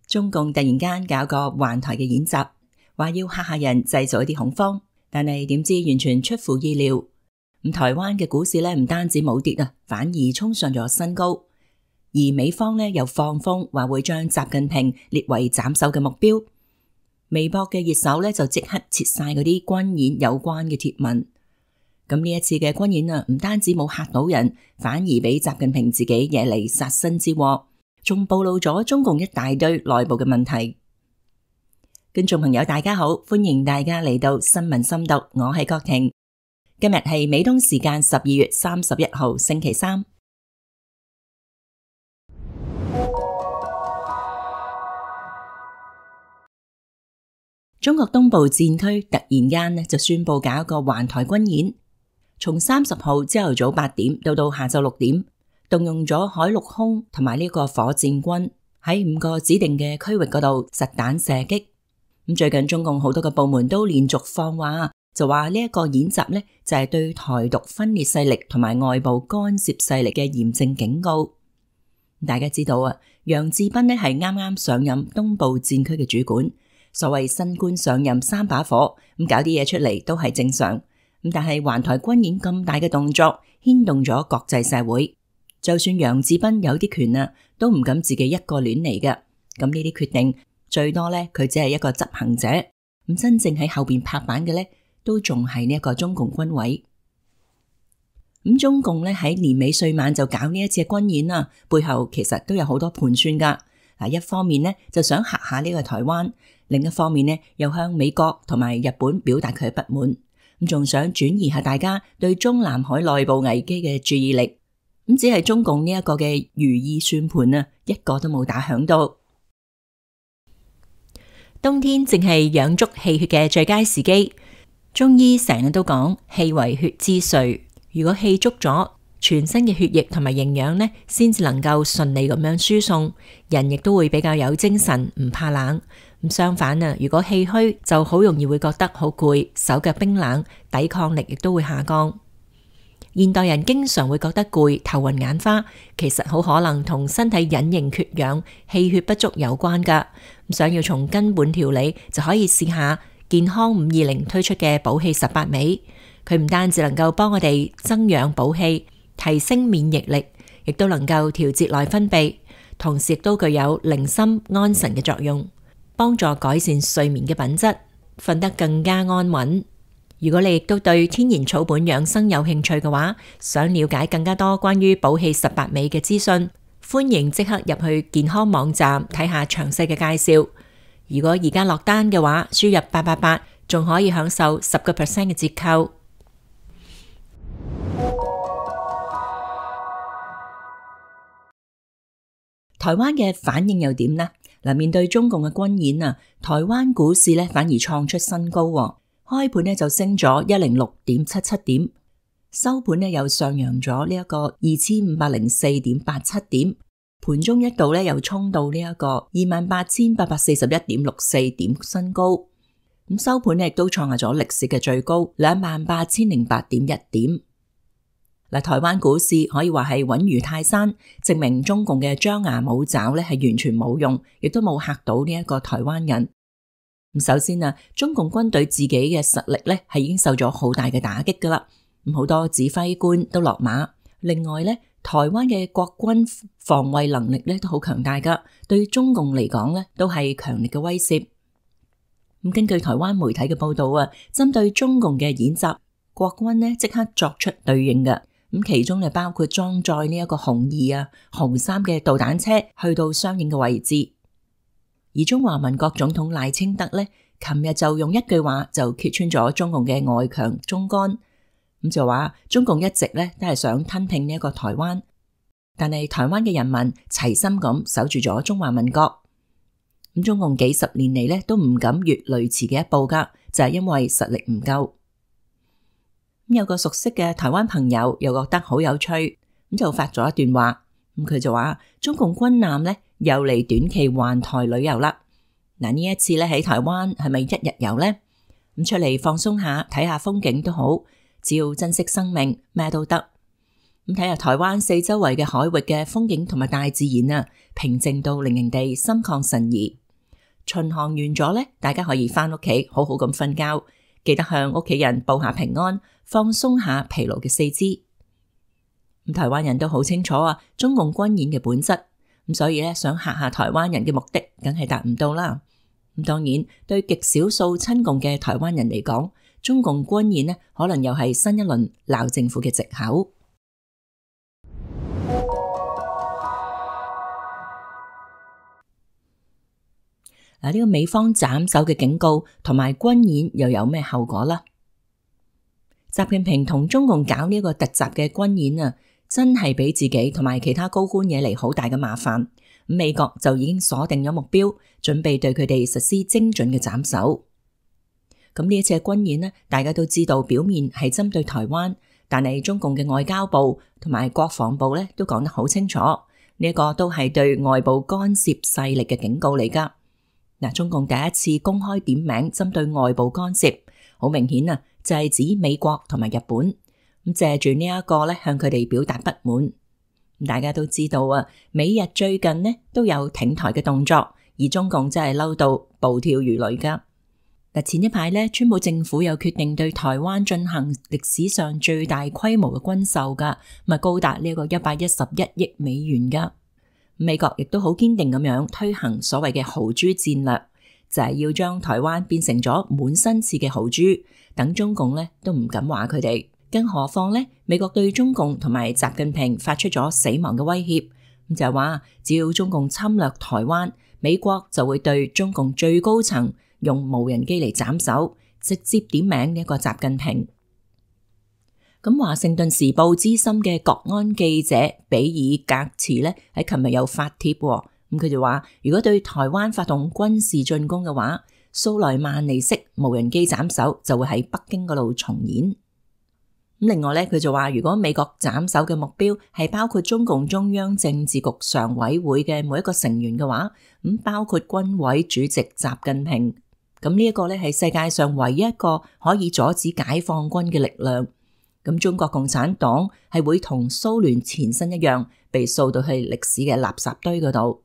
中共突然間搞個環台嘅演習，話要嚇人，製造一啲恐慌，但係點知完全出乎意料。咁台灣嘅股市咧唔單止冇跌啊，反而衝上咗新高。而美方咧又放風話會將習近平列為斬首嘅目標。微博嘅熱搜咧就即刻撤晒嗰啲軍演有關嘅貼文。咁呢一次嘅軍演啊，唔單止冇嚇到人，反而俾習近平自己惹嚟殺身之禍，仲暴露咗中共一大堆內部嘅問題。觀眾朋友大家好，歡迎大家嚟到新聞深讀，我係郭婷。今日係美東時間12月31號星期三。中國東部戰區突然間就宣布搞一個環台軍演，從30號朝頭早8點到下晝6點，動用咗海陸空同埋呢個火箭軍喺5個指定嘅區域嗰度實彈射擊。咁最近中共好多個部門都連續放話，就話呢一個演習呢就係對台獨分裂勢力同埋外部干涉勢力嘅嚴正警告。大家知道啊，楊志斌呢係啱啱上任東部戰區嘅主管。所謂新官上任3把火，咁搞啲嘢出嚟都係正常。咁但係環台軍演咁大嘅動作，牽動咗國際社會。就算楊志斌有啲權啊，都唔敢自己一個亂嚟嘅。咁呢啲決定最多咧，佢只係一個執行者。咁真正喺後邊拍板嘅咧，都仲係呢一個中共軍委。咁中共咧喺年尾歲晚就搞呢一次嘅軍演啊，背後其實都有好多盤算噶。嗱，一方面咧就想嚇下呢個台灣。另一方面呢，又向美國同埋日本表達佢嘅不滿，咁仲想轉移下大家對中南海內部危機嘅注意力，咁只係中共呢一個嘅如意算盤啊，一個都冇打響到。冬天正係養足氣血嘅最佳時機，中醫成日都講氣為血之髓，如果氣足咗，全身嘅血液同埋營養呢，先至能夠順利咁樣輸送，人亦都會比較有精神，唔怕冷。咁相反啊，如果氣虛，就好容易會覺得好攰，手腳冰冷，抵抗力亦都會下降。現代人經常會覺得攰、頭暈眼花，其實好可能同身體隱形缺氧、氣血不足有關噶。想要從根本調理，就可以試下健康520推出嘅補氣18味。佢唔單止能夠幫我哋增氧補氣，提升免疫力，亦都能夠調節內分泌，同時亦都具有寧心安神嘅作用。幫助改善睡眠嘅品質，瞓得更加安穩。如果你亦都對天然草本養生有興趣嘅話，想了解更加多關於補氣18味嘅資訊，歡迎即刻入去健康網站睇下詳細嘅介紹。如果而家落單嘅話，輸入888，仲可以享受10% 嘅折扣。台灣嘅反應又點呢？嗱，面對中共嘅軍演啊，台灣股市咧反而創出新高，開盤咧就升咗106.77點，收盤咧又上揚咗呢一個2504.87點，盤中一度咧又衝到呢一個28,841.64點新高，咁收盤咧亦都創下咗歷史嘅最高28,008.1點。嗱，台灣股市可以話係穩如泰山，證明中共嘅張牙舞爪咧係完全冇用，亦都冇嚇到呢一個台灣人。咁首先啊，中共軍隊自己嘅實力咧係已經受咗好大嘅打擊噶啦，咁好多指揮官都落馬。另外咧，台灣嘅國軍防衛能力咧都好強大噶，對中共嚟講咧都係強力嘅威懾。咁根據台灣媒體嘅報道啊，針對中共嘅演習，國軍呢即刻作出對應嘅。咁其中就包括裝載呢一個紅2啊、紅3嘅導彈車去到相應嘅位置。而中華民國總統賴清德呢，琴日就用一句話就揭穿咗中共嘅外強中乾，咁就話中共一直呢都係想吞併呢一個台灣，但係台灣嘅人民齊心咁守住咗中華民國。咁中共幾十年嚟呢都唔敢越雷池嘅一步噶，就係因為實力唔夠。有個熟悉嘅台灣朋友又覺得好有趣，咁就發咗一段話。咁佢就話中共軍艦呢又嚟短期環台旅遊啦。嗱，呢一次咧喺台灣係咪1日遊呢？咁出嚟放鬆下，睇下風景都好，只要珍惜生命，咩都得。咁睇下台灣四周圍嘅海域嘅風景同埋大自然啊，平靜到令人哋心曠神怡。 巡航完咗呢，大家可以返屋企好好咁瞓覺，記得向屋企人報下平安，放鬆下疲勞嘅四肢。台灣人都好清楚中共軍演嘅本質，所以想嚇下台灣人嘅目的梗係達唔到啦。當然對極少數親共嘅台灣人嚟講，中共軍演可能又係新一輪鬧政府嘅藉口。呢個美方斬首嘅警告同埋軍演又有咩後果啦？習近平同中共搞呢個突襲嘅軍演真係俾自己同埋其他高官惹嚟好大嘅麻煩。美國就已經鎖定咗目標，準備對佢哋實施精準嘅斬首。咁呢一次嘅軍演大家都知道表面係針對台灣，但係中共嘅外交部同埋國防部都講得好清楚，呢個都係對外部干涉勢力嘅警告嚟噶。中共第一次公開點名針對外部干涉，好明顯就係指美國同埋日本，咁借住呢一個向佢哋表達不滿。大家都知道美日最近都有挺台嘅動作，而中共真係嬲到暴跳如雷噶。前一排川普政府又決定對台灣進行歷史上最大規模嘅軍售噶，高達呢個111億美元噶。美國亦都好堅定咁樣推行所謂嘅豪豬戰略，就係要將台灣變成咗滿身刺嘅豪豬，等中共都唔敢話佢哋。更何況美國對中共同埋習近平發出咗死亡嘅威脅，咁就係話只要中共侵略台灣，美國就會對中共最高層用無人機嚟斬首，直接點名呢一個習近平。咁華盛頓時報資深嘅國安記者比爾格茨喺琴日有發帖，咁佢就話如果對台灣發動軍事進攻嘅話，蘇萊曼尼式無人機斬首就會喺北京嗰度重演。另外佢就話如果美國斬首嘅目標係包括中共中央政治局常委會嘅每一個成員嘅話，咁包括軍委主席習近平，咁呢一個係世界上唯一一個可以阻止解放軍嘅力量。咁中國共產黨係會同蘇聯前身一樣被掃到去歷史嘅垃圾堆嗰度。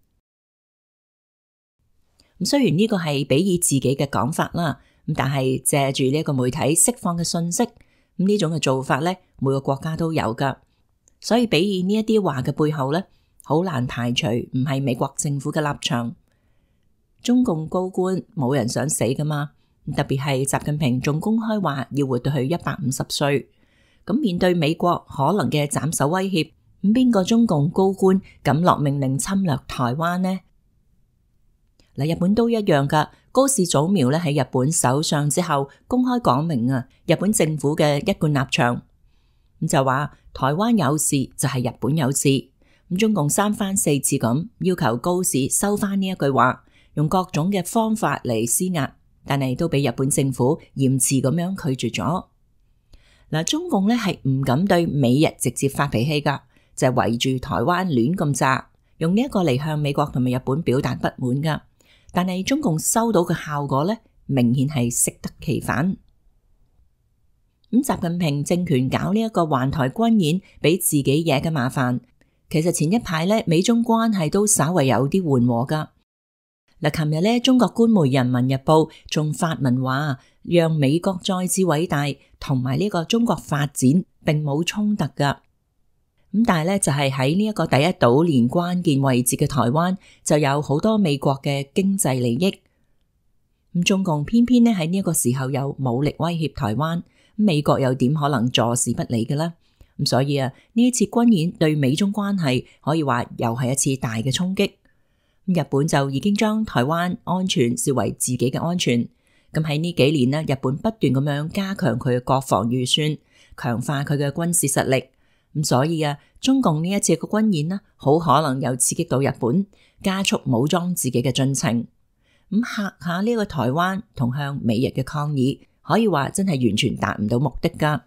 咁雖然呢個係比爾自己嘅講法啦，咁但係借住呢一個媒體釋放嘅信息，咁呢種嘅做法每個國家都有噶。所以比爾呢一啲話嘅背後好難排除唔係美國政府嘅立場。中共高官冇人想死噶嘛，特別係習近平仲公開話要活到去150歲。咁面對美國可能嘅斬首威脅，咁邊個中共高官敢落命令侵略台灣呢？日本都一樣噶。高市早苗喺日本首相之後公開講明日本政府嘅一貫立場，咁就話台灣有事就係日本有事。咁中共三番四次咁要求高市收翻呢一句話，用各種嘅方法嚟施壓，但係都俾日本政府嚴詞咁樣拒絕咗。中共係唔敢對美日直接發脾氣噶，就係圍住台灣亂咁炸，用呢一個嚟向美國同埋日本表達不滿噶。但係中共收到嘅效果明顯係適得其反。咁習近平政權搞呢一個環台軍演，俾自己惹嘅麻煩，其實前一排美中關係都稍為有啲緩和噶。琴日中國官媒《人民日報》仲發文話，讓美國再次偉大同埋呢個中國發展並冇衝突噶。咁但係就係喺呢一個第一島鏈關鍵位置嘅台灣，就有好多美國嘅經濟利益。咁中共偏偏喺呢一個時候有武力威脅台灣，美國又點可能坐視不理嘅呢？咁所以呢一次軍演對美中關係可以話又係一次大嘅衝擊。日本就已經將台灣安全視為自己嘅安全。咁喺呢幾年日本不斷咁樣加強佢嘅國防預算，強化佢嘅軍事實力。咁所以中共呢一次嘅軍演好可能又刺激到日本，加速武裝自己嘅進程。咁嚇下呢個台灣同向美日嘅抗議，可以話真係完全達唔到目的噶。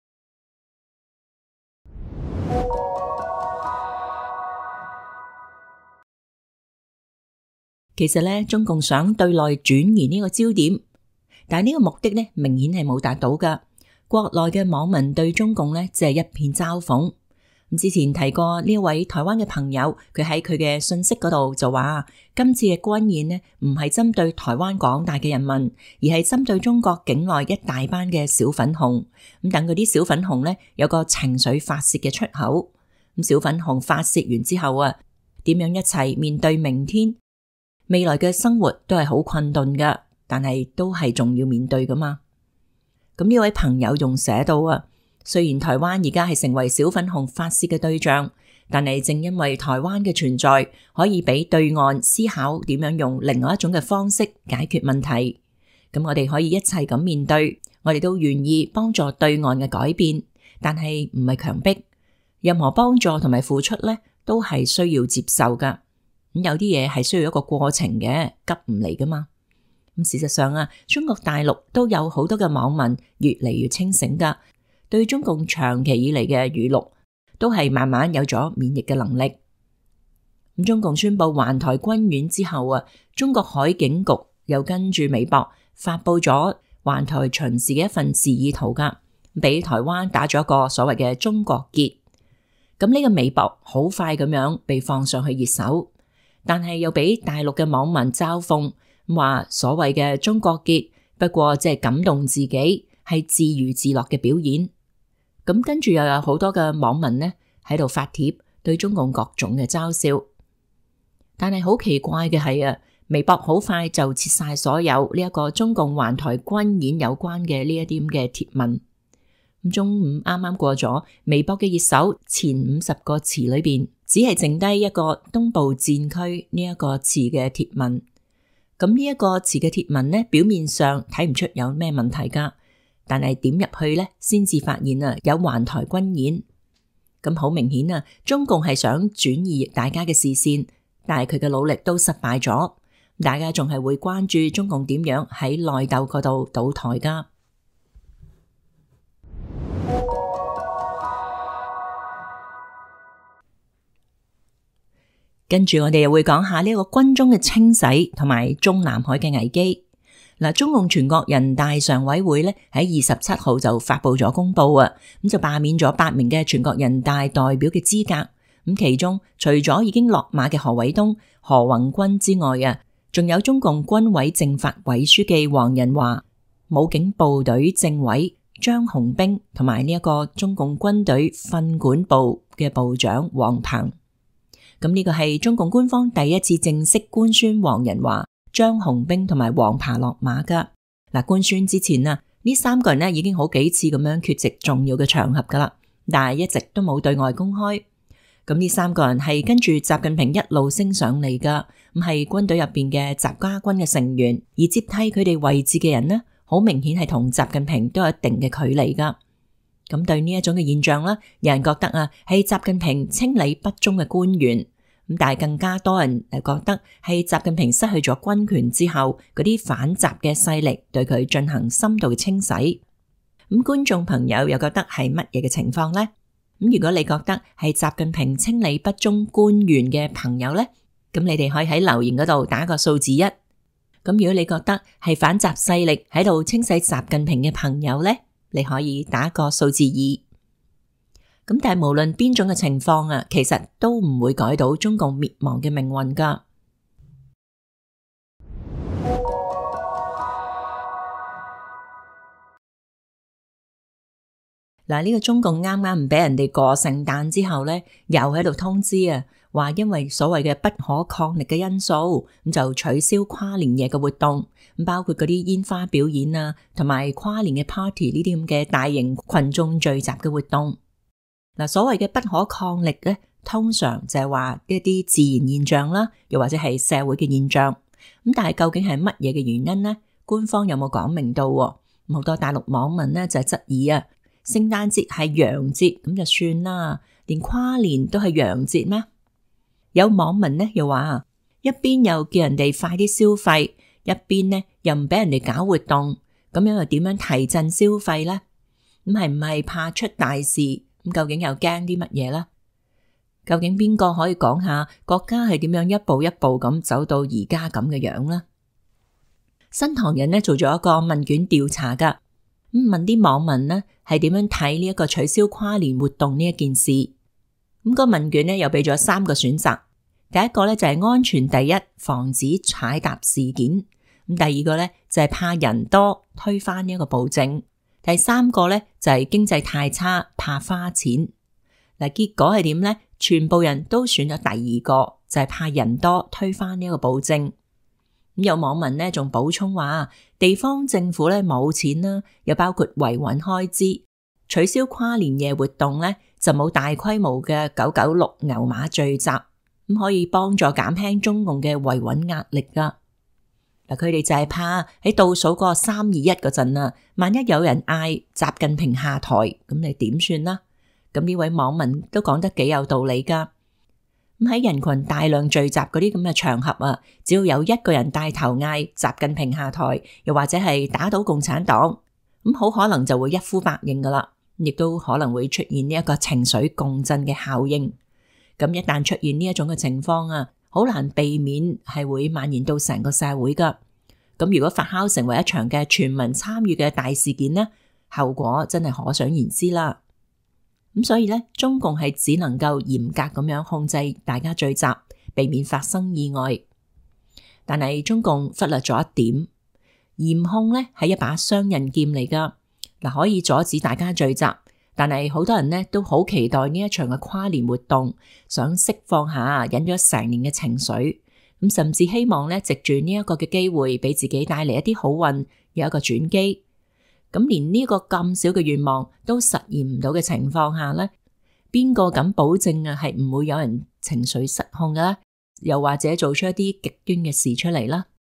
其實中共想對內轉移呢個焦點，但係呢個目的明顯係冇達到噶。國內嘅網民對中共只係一片嘲諷， 之前提過呢一位台灣嘅朋友，佢喺佢嘅信息嗰度就話，今次嘅軍演呢唔係針對台灣廣大嘅人民，而係針對中國境內一大班嘅小粉紅。咁等嗰啲小粉紅呢有個情緒發洩嘅出口。咁小粉紅發洩完之後啊，點樣一齊面對明天？未來嘅生活都係好困頓噶，但係都係仲要面對噶嘛。咁呢位朋友仲寫到啊，雖然台灣而家係成為小粉紅發洩嘅對象，但係正因為台灣嘅存在，可以俾對岸思考點樣用另外一種嘅方式解決問題。咁我哋可以一齊咁面對，我哋都願意幫助對岸嘅改變，但係唔係強迫。任何幫助同埋付出呢，都係需要接受噶。咁有啲嘢係需要一個過程嘅，急唔嚟噶嘛。咁事實上啊，中國大陸都有好多嘅網民越嚟越清醒噶，對中共長期以嚟嘅語錄都係慢慢有咗免疫嘅能力。咁中共宣布環台軍演之後啊，中國海警局又跟住微博發佈咗環台巡視嘅一份示意圖噶，俾台灣打咗一個所謂嘅中國結。咁呢個微博好快咁樣被放上去熱搜，但係又俾大陸嘅網民嘲諷，話所謂嘅中國結不過即係感動自己，係自娛自樂嘅表演。咁跟住又有好多嘅網民呢喺度發帖對中共各種嘅嘲笑。但係好奇怪嘅係啊，微博好快就撤晒所有呢一個中共環台軍演有關嘅呢一啲咁嘅貼文。中午啱啱過咗，微博嘅熱搜前50個詞裏邊，只係剩低一個東部戰區呢一個詞嘅貼文。咁呢一個詞嘅貼文呢，表面上睇唔出有咩問題噶，但係點入去呢，先至發現啊有環台軍演。咁好明顯啊，中共係想轉移大家嘅視線，但係佢嘅努力都失敗咗。大家仲係會關注中共點樣喺內鬥嗰度倒台噶。跟住我哋又會講下呢個軍中嘅清洗同埋中南海嘅危機。嗱，中共全國人大常委會咧喺27號就發佈咗公布啊，咁就罷免咗8名嘅全國人大代表嘅資格。咁其中除咗已經落馬嘅何偉東、何宏軍之外啊，仲有中共軍委政法委書記黃仁華、武警部隊政委張雄兵同埋呢一個中共軍隊訓管部嘅部長王鵬。咁呢個係中共官方第一次正式官宣黃仁華、張雄兵同埋王鵬落馬噶。嗱，官宣之前啊，呢3個人呢已經好幾次咁樣缺席重要嘅場合噶啦，但係一直都冇對外公開。咁呢3個人係跟住習近平一路升上嚟噶，咁係軍隊入邊嘅習家軍嘅成員，而接替佢哋位置嘅人呢，好明顯係同習近平都有一定嘅距離噶。咁對呢一種嘅現象啦，有人覺得啊係習近平清理不忠嘅官員，咁但係更加多人覺得係習近平失去咗軍權之後，嗰啲反習嘅勢力對佢進行深度嘅清洗。咁觀眾朋友又覺得係乜嘢嘅情況呢？咁如果你覺得係習近平清理不忠官員嘅朋友呢，咁你哋可以喺留言嗰度打個數字1。咁如果你覺得係反習勢力喺度清洗習近平嘅朋友呢，你可以打個數字2。咁但係無論邊種嘅情況啊，其實都唔會改到中共滅亡嘅命運噶。嗱，呢個中共啱啱唔俾人哋過聖誕之後呢，又喺度通知啊，話因為所謂嘅不可抗力嘅因素，咁就取消跨年夜嘅活動，咁包括嗰啲煙花表演啊，同埋跨年嘅 party 呢啲咁嘅大型群眾聚集嘅活動。嗱，所謂嘅不可抗力咧，通常就係話一啲自然現象啦，又或者係社會嘅現象。咁但係究竟係乜嘢嘅原因呢？官方有冇講明到？好多大陸網民呢就係質疑啊，聖誕節係洋節咁就算啦，連跨年都係洋節咩？有網民呢又話，一邊又叫人哋快啲消費，一邊呢又唔俾人哋搞活動，咁樣又點樣提振消費呢？咁係唔係怕出大事？咁究竟又驚啲乜嘢呢？究竟邊個可以講下國家係點樣一步一步咁走到而家咁嘅樣呢？新唐人呢做咗一個問卷調查噶，咁問啲網民呢係點樣睇呢一個取消跨年活動呢一件事。 咁個問卷呢又俾咗3個選擇，第一個呢就係安全第一，防止踩踏事件。咁第二個呢就係怕人多，推翻呢一個暴政。第三個呢就係經濟太差，怕花錢。嗱，結果係點呢？全部人都選咗第二個，就係怕人多，推翻呢一個暴政。咁有網民呢仲補充話，地方政府呢冇錢啦，又包括維穩開支，取消跨年夜活動呢就冇大規模嘅996牛馬聚集，咁可以幫助減輕中共嘅維穩壓力噶。嗱，佢哋就係怕喺倒數嗰個321嗰陣啊，萬一有人嗌習近平下台，咁你點算啦？咁呢位網民都講得幾有道理噶。咁喺人群大量聚集嗰啲咁嘅場合啊，只要有一個人帶頭嗌習近平下台，又或者係打倒共產黨，咁好可能就會一呼百應噶啦，亦都可能會出現呢一個情緒共振嘅效應。咁一旦出現呢一種嘅情況啊，好難避免係會蔓延到成個社會噶。咁如果發酵成為一場嘅全民參與嘅大事件呢，後果真係可想而知啦。咁所以咧，中共係只能夠嚴格咁樣控制大家聚集，避免發生意外。但係中共忽略咗一點，嚴控咧係一把雙刃劍嚟噶。嗱，可以阻止大家聚集，但係好多人呢都好期待呢一場嘅跨年活動，想釋放下忍咗成年嘅情緒，咁甚至希望咧藉住呢一個嘅機會，俾自己帶嚟一啲好運，有一個轉機。咁連呢個咁少嘅願望都實現唔到嘅情況下呢，邊個敢保證啊係唔會有人情緒失控嘅咧？又或者做出一啲極端嘅事出嚟啦？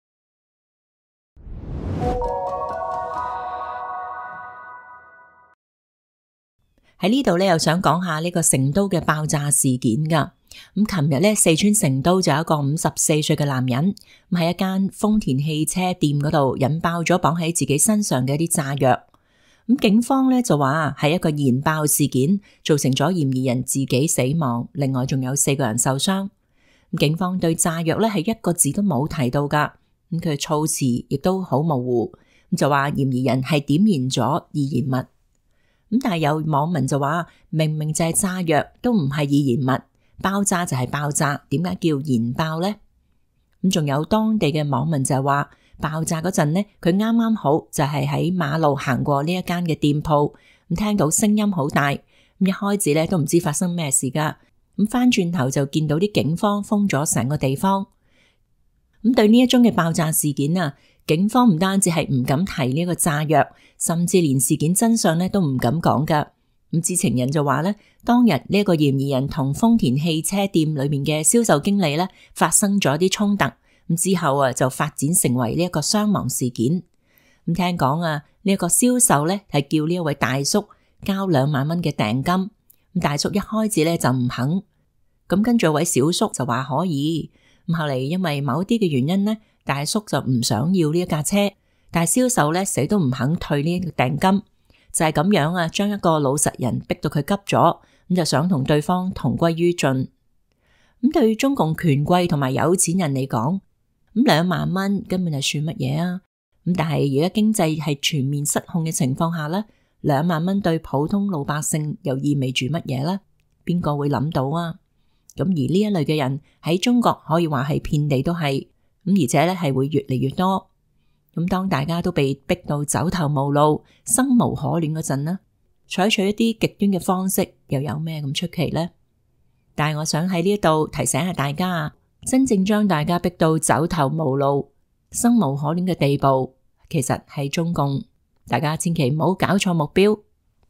喺呢度咧，又想講下呢個成都嘅爆炸事件噶。咁琴日咧，四川成都就有一個54歲嘅男人，咁喺一間豐田汽車店嗰度引爆咗綁喺自己身上嘅一啲炸藥。咁警方咧就話係一個燃爆事件，造成咗嫌疑人自己死亡，另外仲有4個人受傷。咁警方對炸藥咧係一個字都冇提到噶，咁佢嘅措辭亦都好模糊，咁就話嫌疑人係點燃咗易燃物。咁但係有網民就話，明明就係炸藥，都唔係易燃物。爆炸就係爆炸，點解叫燃爆呢？咁仲有當地嘅網民就係話，爆炸嗰陣呢，佢啱啱好就係喺馬路行過呢一間嘅店鋪，咁聽到聲音好大，咁一開始咧都唔知發生咩事噶，咁翻轉頭就見到啲警方封咗成個地方。咁對呢一宗嘅爆炸事件啊，警方唔單止係唔敢提呢個炸藥，甚至連事件真相咧都唔敢講噶。咁知情人就話咧，當日呢一個嫌疑人同豐田汽車店裏面嘅銷售經理咧發生咗啲衝突，咁之後啊就發展成為呢一個傷亡事件。咁聽講啊，呢一個銷售咧係叫呢一位大叔交2萬蚊嘅訂金，咁大叔一開始咧就唔肯，咁跟住有位小叔就話可以，咁後嚟因為某啲嘅原因咧，大叔就唔想要呢一架車，但係銷售咧死都唔肯退呢個訂金。就係咁樣啊，將一個老實人逼到佢急咗，咁就想同對方同歸於盡。咁對於中共權貴同埋有錢人嚟講，咁2萬蚊根本就算乜嘢啊？咁但係而家經濟係全面失控嘅情況下咧，2萬蚊對普通老百姓又意味住乜嘢咧？邊個會諗到啊？咁而呢一類嘅人喺中國可以話係遍地都係，咁而且咧係會越嚟越多。咁當大家都被逼到走投無路、生無可戀嗰陣呢，採取一啲極端嘅方式，又有咩咁出奇呢？但係我想喺呢度提醒下大家，真正將大家逼到走投無路、生無可戀嘅地步，其實係中共。大家千祈唔好搞錯目標。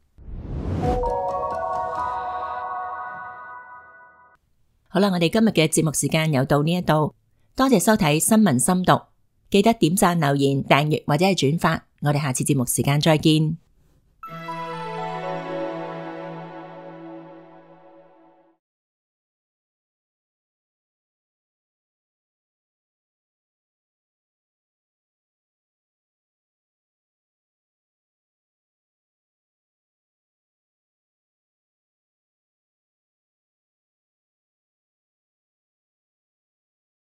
好啦，我哋今日嘅節目時間又到呢一度，多謝收睇新聞深讀。記得點讚、留言、訂閱或者係轉發，我哋下次節目時間再見。